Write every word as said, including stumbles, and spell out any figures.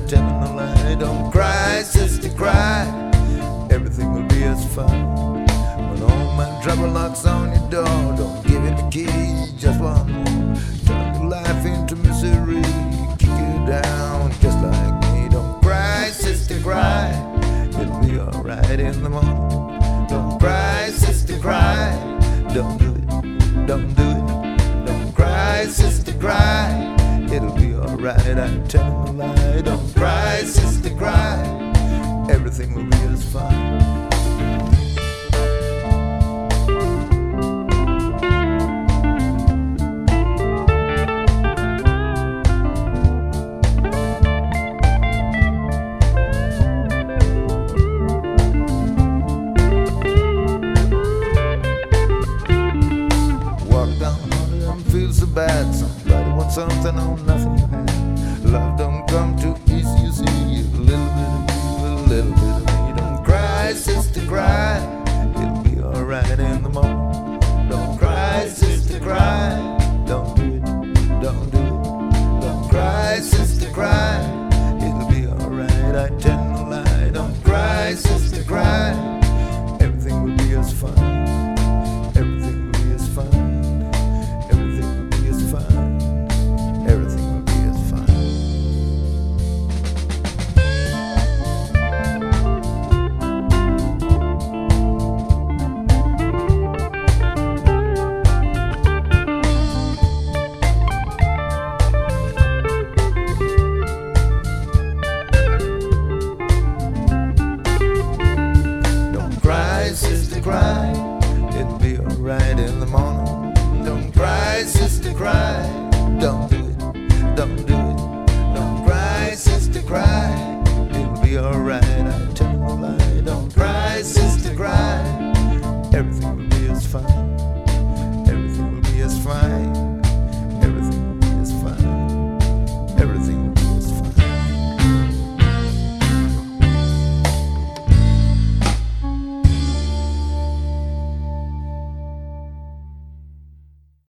telling a lie. Don't cry, sister, cry. Everything will be as fine. When all my trouble knocks on your door, don't give it the key, just one more. Turn your life into misery, kick you down just like me. Don't cry, sister, cry. It'll be alright in the morning. Don't cry, sister, cry. Don't do it, don't do it. Don't cry, sister, cry. It'll be alright, I'm telling a lie. Don't cry, sister, cry. Everything will be as fine. Walk down on them, feel so bad. Somebody wants something on nothing you have. Love don't come too easy, you see. A little bit of you, a little bit of me. Don't cry, sister, cry. It'll be alright in the morning. Don't cry, sister, cry.